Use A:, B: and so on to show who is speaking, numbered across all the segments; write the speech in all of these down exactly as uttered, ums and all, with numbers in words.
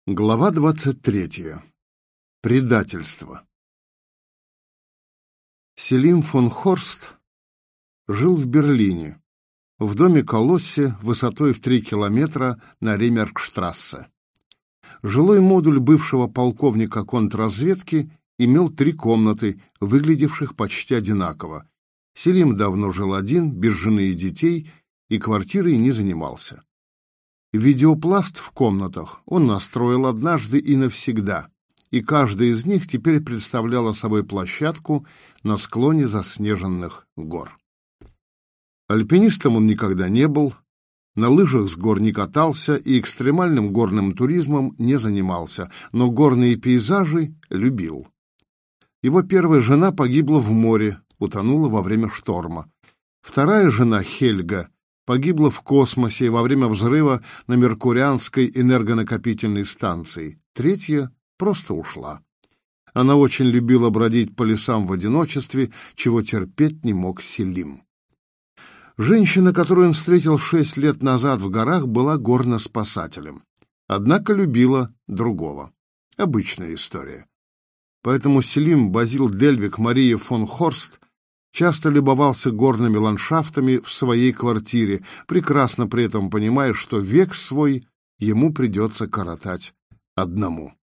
A: Глава двадцать третья. Предательство. Селим фон Хорст жил в Берлине, в доме-колоссе высотой в три километра на Ремеркштрассе. Жилой модуль бывшего полковника контрразведки имел три комнаты, выглядевших почти одинаково. Селим давно жил один, без жены и детей, и квартирой не занимался. Видеопласт в комнатах он настроил однажды и навсегда, и каждая из них теперь представляла собой площадку на склоне заснеженных гор. Альпинистом он никогда не был, на лыжах с гор не катался и экстремальным горным туризмом не занимался, но горные пейзажи любил. Его первая жена погибла в море, утонула во время шторма. Вторая жена, Хельга, погибла в космосе во время взрыва на Меркурианской энергонакопительной станции. Третья просто ушла. Она очень любила бродить по лесам в одиночестве, чего терпеть не мог Селим. Женщина, которую он встретил шесть лет назад в горах, была горноспасателем. Однако любила другого. Обычная история. Поэтому Селим Базил Дельвиг Мария фон Хорст часто любовался горными ландшафтами в своей квартире, прекрасно при этом понимая, что век свой ему придется коротать одному.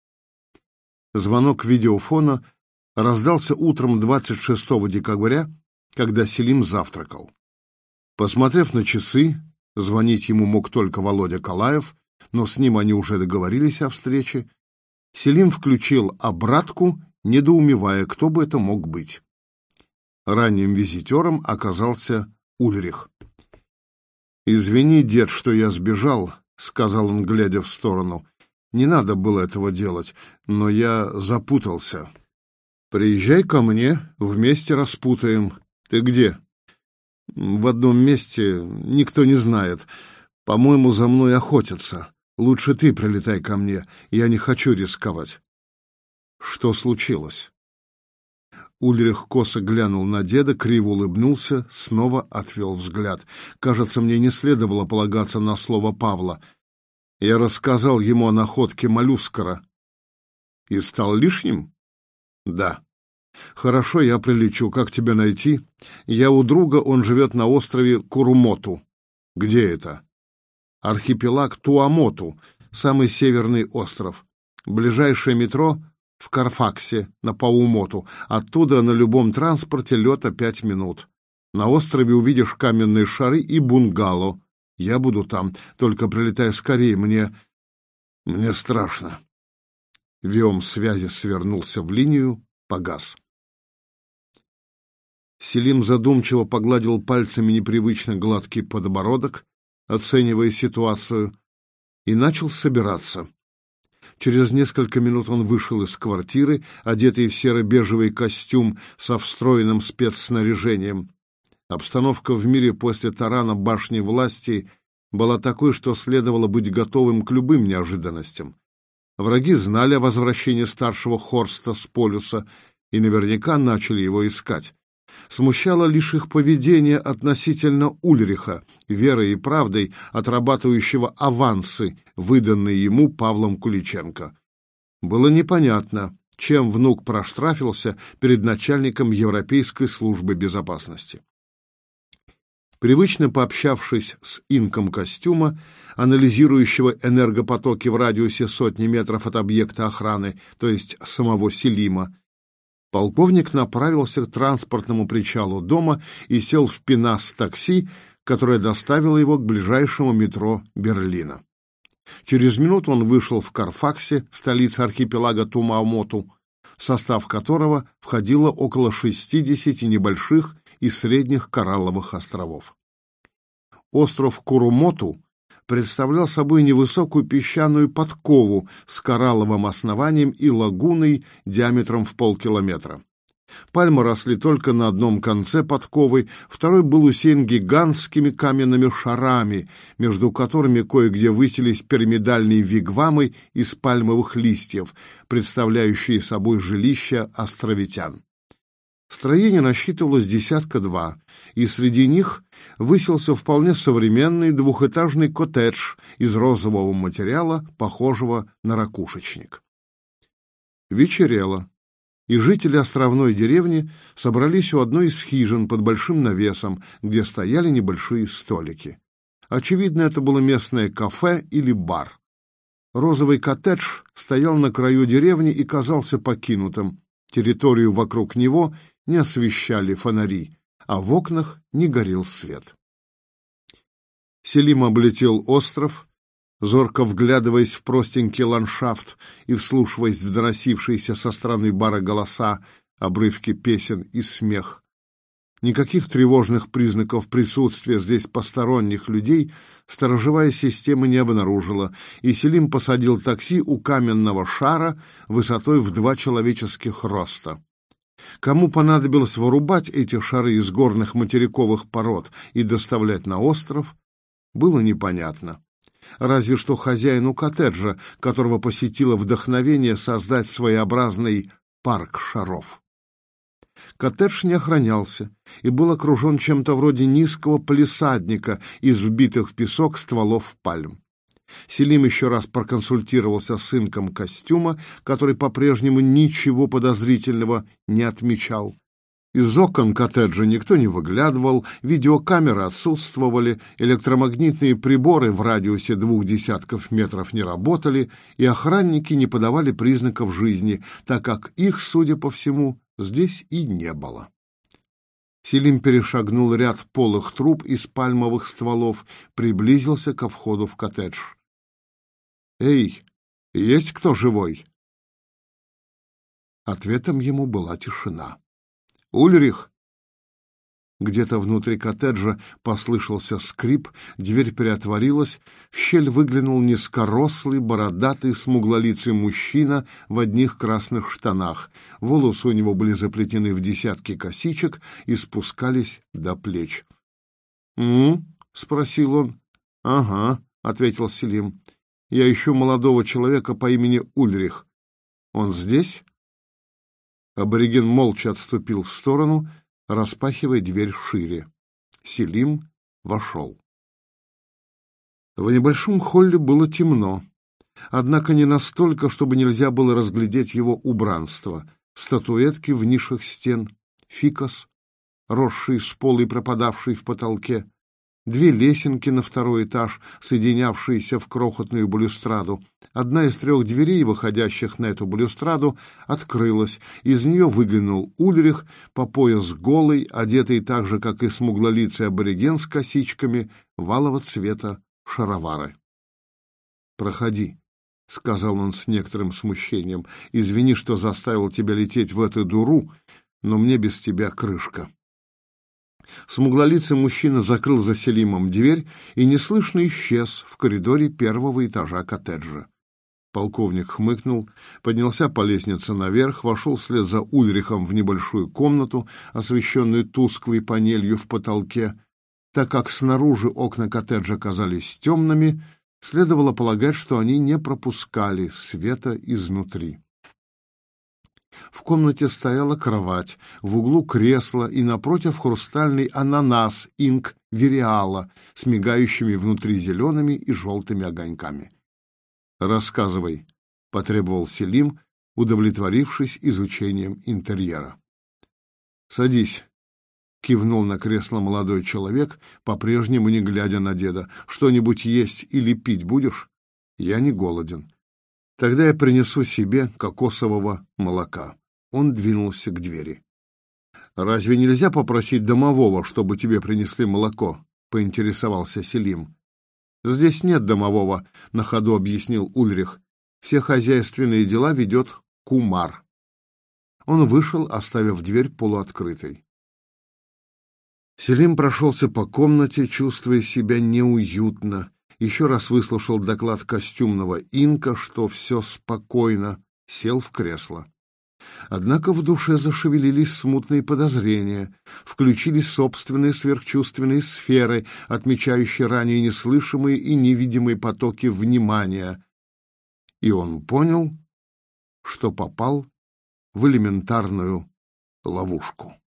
A: Звонок видеофона раздался утром двадцать шестого декабря, когда Селим завтракал. Посмотрев на часы, звонить ему мог только Володя Калаев, но с ним они уже договорились о встрече, Селим включил обратку, недоумевая, кто бы это мог быть. Ранним визитером оказался Ульрих. «Извини, дед, что я сбежал», — сказал он, глядя в сторону. «Не надо было этого делать, но я запутался. Приезжай ко мне, вместе распутаем. Ты где?» «В одном месте, никто не знает. По-моему, за мной охотятся. Лучше ты прилетай ко мне, я не хочу рисковать». «Что случилось?» Ульрих косо глянул на деда, криво улыбнулся, снова отвел взгляд. «Кажется, мне не следовало полагаться на слово Павла. Я рассказал ему о находке моллюскара». «И стал лишним?» «Да». «Хорошо, я прилечу. Как тебя найти?» «Я у друга, он живет на острове Курумоту». «Где это?» «Архипелаг Туамоту, самый северный остров. Ближайшее метро в Карфаксе на Паумоту. Оттуда на любом транспорте лета пять минут. На острове увидишь каменные шары и бунгало. Я буду там, только прилетай скорее, мне... мне страшно». Виом связи свернулся в линию, погас. Селим задумчиво погладил пальцами непривычно гладкий подбородок, оценивая ситуацию, и начал собираться. Через несколько минут он вышел из квартиры, одетый в серо-бежевый костюм со встроенным спецснаряжением. Обстановка в мире после тарана башни власти была такой, что следовало быть готовым к любым неожиданностям. Враги знали о возвращении старшего Хорста с полюса и наверняка начали его искать. Смущало лишь их поведение относительно Ульриха, верой и правдой отрабатывающего авансы, выданные ему Павлом Куличенко. Было непонятно, чем внук проштрафился перед начальником Европейской службы безопасности. Привычно пообщавшись с инком костюма, анализирующего энергопотоки в радиусе сотни метров от объекта охраны, то есть самого Селима, полковник направился к транспортному причалу дома и сел в Пенас-такси, которое доставило его к ближайшему метро Берлина. Через минуту он вышел в Карфаксе, столице архипелага Туамоту, в состав которого входило около шестидесяти небольших и средних коралловых островов. Остров Курумоту представлял собой невысокую песчаную подкову с коралловым основанием и лагуной диаметром в полкилометра. Пальмы росли только на одном конце подковы, второй был усеян гигантскими каменными шарами, между которыми кое-где высились пирамидальные вигвамы из пальмовых листьев, представляющие собой жилища островитян. Строение насчитывалось десятка два, и среди них высился вполне современный двухэтажный коттедж из розового материала, похожего на ракушечник. Вечерело, и жители островной деревни собрались у одной из хижин под большим навесом, где стояли небольшие столики. Очевидно, это было местное кафе или бар. Розовый коттедж стоял на краю деревни и казался покинутым. Территорию вокруг него не освещали фонари, а в окнах не горел свет. Селим облетел остров, зорко вглядываясь в простенький ландшафт и вслушиваясь в доносившиеся со стороны бара голоса, обрывки песен и смех. Никаких тревожных признаков присутствия здесь посторонних людей сторожевая система не обнаружила, и Селим посадил такси у каменного шара высотой в два человеческих роста. Кому понадобилось вырубать эти шары из горных материковых пород и доставлять на остров, было непонятно. Разве что хозяину коттеджа, которого посетило вдохновение создать своеобразный парк шаров. Коттедж не охранялся и был окружен чем-то вроде низкого палисадника из вбитых в песок стволов пальм. Селим еще раз проконсультировался с инком костюма, который по-прежнему ничего подозрительного не отмечал. Из окон коттеджа никто не выглядывал, видеокамеры отсутствовали, электромагнитные приборы в радиусе двух десятков метров не работали, и охранники не подавали признаков жизни, так как их, судя по всему, здесь и не было. Селим перешагнул ряд полых труб из пальмовых стволов, приблизился ко входу в коттедж. «Эй, есть кто живой?» Ответом ему была тишина. «Ульрих!» Где-то внутри коттеджа послышался скрип, дверь приотворилась, в щель выглянул низкорослый, бородатый, смуглолицый мужчина в одних красных штанах. Волосы у него были заплетены в десятки косичек и спускались до плеч. «М-м?» — спросил он. «Ага», — ответил Селим. «Я ищу молодого человека по имени Ульрих. Он здесь?» Абориген молча отступил в сторону, распахивая дверь шире. Селим вошел. В небольшом холле было темно, однако не настолько, чтобы нельзя было разглядеть его убранство. Статуэтки в нишах стен, фикус, росший с пола и пропадавший в потолке, две лесенки на второй этаж, соединявшиеся в крохотную балюстраду. Одна из трех дверей, выходящих на эту балюстраду, открылась. Из нее выглянул Ульрих, по пояс голый, одетый так же, как и смуглолицый абориген с косичками, валого цвета шаровары. «Проходи», — сказал он с некоторым смущением. «Извини, что заставил тебя лететь в эту дуру, но мне без тебя крышка». Смуглолицый мужчина закрыл за Селимом дверь и неслышно исчез в коридоре первого этажа коттеджа. Полковник хмыкнул, поднялся по лестнице наверх, вошел вслед за Ульрихом в небольшую комнату, освещенную тусклой панелью в потолке. Так как снаружи окна коттеджа казались темными, следовало полагать, что они не пропускали света изнутри. В комнате стояла кровать, в углу кресло и напротив хрустальный ананас инк Вериала с мигающими внутри зелеными и желтыми огоньками. «Рассказывай», — потребовал Селим, удовлетворившись изучением интерьера. «Садись», — кивнул на кресло молодой человек, по-прежнему не глядя на деда. «Что-нибудь есть или пить будешь? Я не голоден. Тогда я принесу себе кокосового молока». Он двинулся к двери. «Разве нельзя попросить домового, чтобы тебе принесли молоко?» — поинтересовался Селим. «Здесь нет домового», — на ходу объяснил Ульрих. «Все хозяйственные дела ведет кумар». Он вышел, оставив дверь полуоткрытой. Селим прошелся по комнате, чувствуя себя неуютно. Еще раз выслушал доклад костюмного инка, что все спокойно, сел в кресло. Однако в душе зашевелились смутные подозрения, включились собственные сверхчувственные сферы, отмечающие ранее неслышимые и невидимые потоки внимания. И он понял, что попал в элементарную ловушку.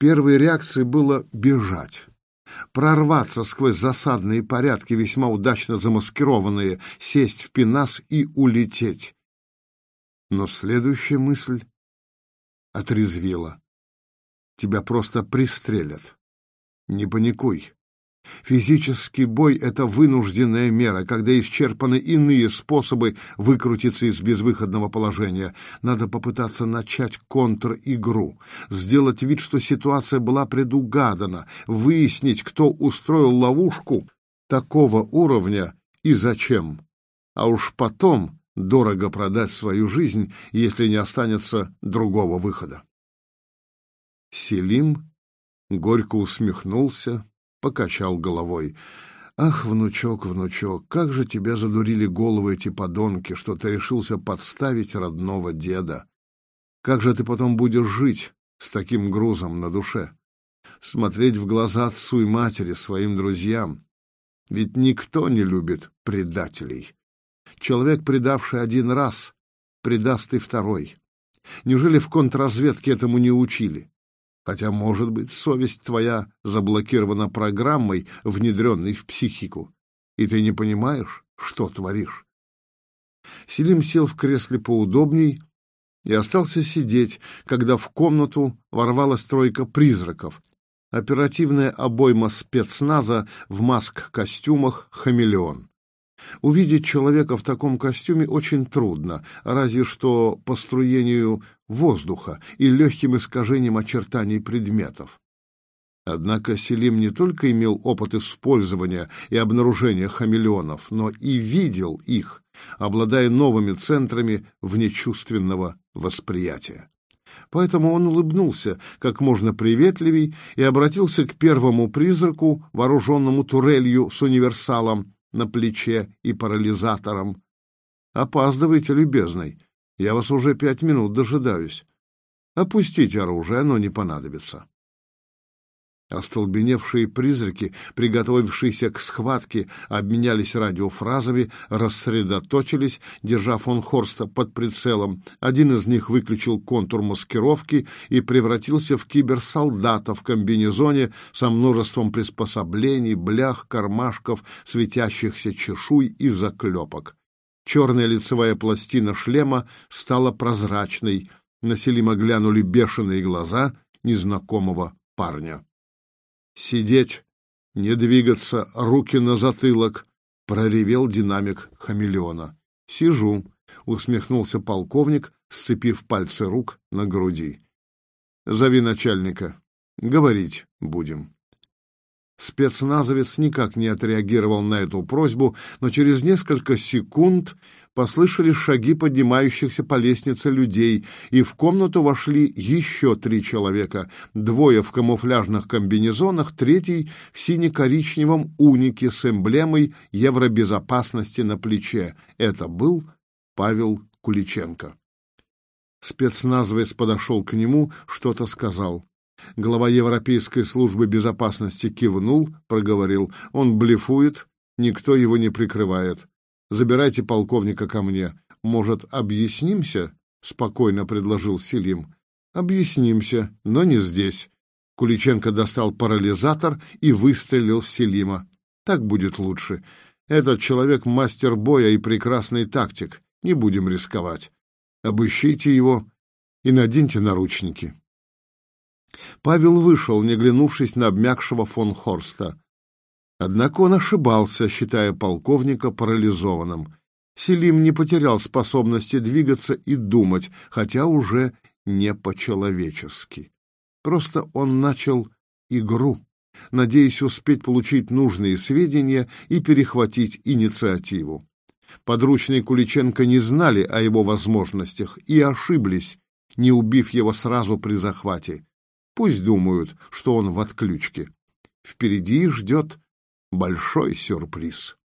A: Первой реакцией было бежать, прорваться сквозь засадные порядки, весьма удачно замаскированные, сесть в пенас и улететь. Но следующая мысль отрезвила. Тебя просто пристрелят. Не паникуй. Физический бой — это вынужденная мера, когда исчерпаны иные способы выкрутиться из безвыходного положения. Надо попытаться начать контр-игру, сделать вид, что ситуация была предугадана, выяснить, кто устроил ловушку такого уровня и зачем. А уж потом дорого продать свою жизнь, если не останется другого выхода. Селим горько усмехнулся, покачал головой. «Ах, внучок, внучок, как же тебя задурили головы эти подонки, что ты решился подставить родного деда! Как же ты потом будешь жить с таким грузом на душе? Смотреть в глаза отцу и матери, своим друзьям? Ведь никто не любит предателей. Человек, предавший один раз, предаст и второй. Неужели в контрразведке этому не учили? Хотя, может быть, совесть твоя заблокирована программой, внедренной в психику, и ты не понимаешь, что творишь». Селим сел в кресле поудобней и остался сидеть, когда в комнату ворвалась тройка призраков. Оперативная обойма спецназа в маск-костюмах «Хамелеон». Увидеть человека в таком костюме очень трудно, разве что по струению воздуха и легким искажением очертаний предметов. Однако Селим не только имел опыт использования и обнаружения хамелеонов, но и видел их, обладая новыми центрами внечувственного восприятия. Поэтому он улыбнулся как можно приветливей и обратился к первому призраку, вооруженному турелью с универсалом на плече и парализатором. «Опаздывайте, любезный. Я вас уже пять минут дожидаюсь. Опустите оружие, оно не понадобится». Остолбеневшие призраки, приготовившиеся к схватке, обменялись радиофразами, рассредоточились, держа фон Хорста под прицелом. Один из них выключил контур маскировки и превратился в киберсолдата в комбинезоне со множеством приспособлений, блях, кармашков, светящихся чешуй и заклепок. Черная лицевая пластина шлема стала прозрачной. На Селима глянули бешеные глаза незнакомого парня. «Сидеть, не двигаться, руки на затылок!» — проревел динамик хамелеона. «Сижу», — усмехнулся полковник, сцепив пальцы рук на груди. «Зови начальника. Говорить будем». Спецназовец никак не отреагировал на эту просьбу, но через несколько секунд послышались шаги поднимающихся по лестнице людей, и в комнату вошли еще три человека. Двое в камуфляжных комбинезонах, третий в сине-коричневом унике с эмблемой Евробезопасности на плече. Это был Павел Куличенко. Спецназовец подошел к нему, что-то сказал. Глава Европейской службы безопасности кивнул, проговорил: «Он блефует, никто его не прикрывает. Забирайте полковника ко мне. Может, объяснимся?» — спокойно предложил Селим. «Объяснимся, но не здесь». Куличенко достал парализатор и выстрелил в Селима. «Так будет лучше. Этот человек мастер боя и прекрасный тактик. Не будем рисковать. Обыщите его и наденьте наручники». Павел вышел, не глянувшись на обмякшего фон Хорста. Однако он ошибался, считая полковника парализованным. Селим не потерял способности двигаться и думать, хотя уже не по-человечески. Просто он начал игру, надеясь успеть получить нужные сведения и перехватить инициативу. Подручные Куличенко не знали о его возможностях и ошиблись, не убив его сразу при захвате. Пусть думают, что он в отключке. Впереди их ждет большой сюрприз.